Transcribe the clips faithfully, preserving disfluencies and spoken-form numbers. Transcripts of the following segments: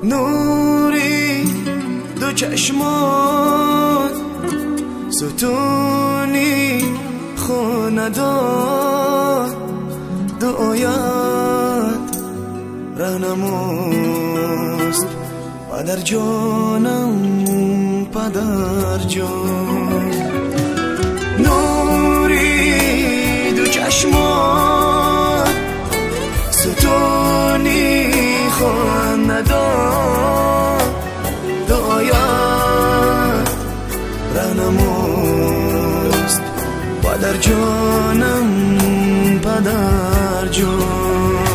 نوری دو چشمات، ستونی خانداد، دعایت رهنماست. پدر جانم پدر جان، نوری دو چشمات، ستونی خانداد، دعایت رهنماست. پدر جانم پدر جان.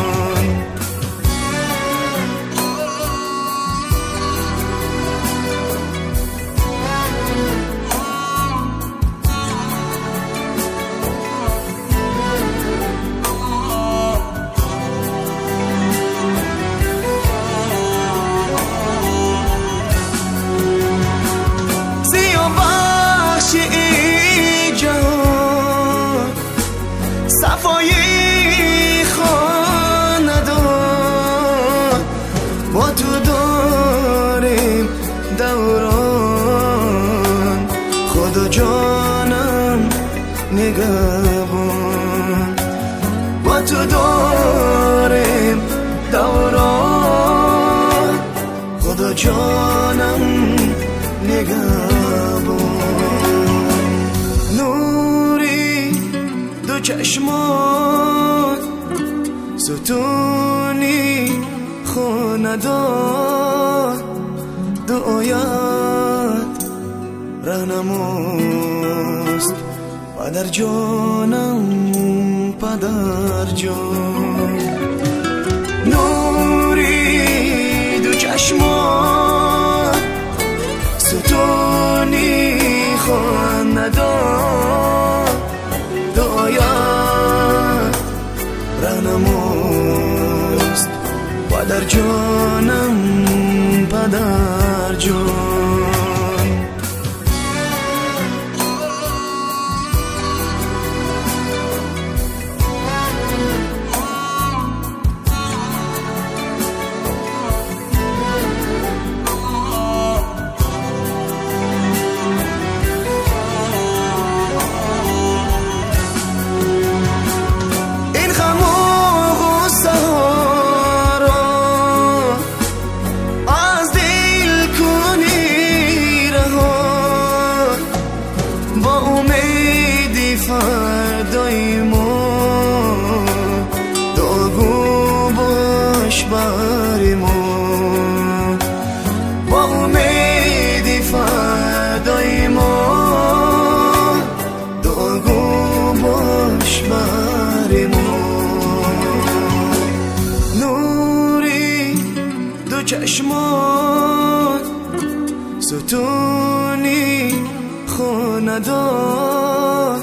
صفایی خاندان، با تو داریم دوران. خدا جانم نگهبان، با تو داریم دوران. خدا جانم نگهبان. نوری دو چشمات، ستونی خانداد، دعایت رهنماست. پدر جانم پدر جان، نوری دو چشمات، ستونی خانداد، دعایت رهنماست. پدر جانم پدر جان. فردای ما دعاگو باش بر ما، با امیدی فردای ما دعاگو باش بر ما. نوری دو چشمات، ستونی خانداد،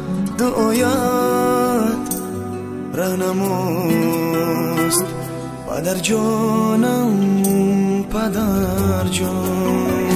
دعایت رهنماست. پدر جانم پدر جان.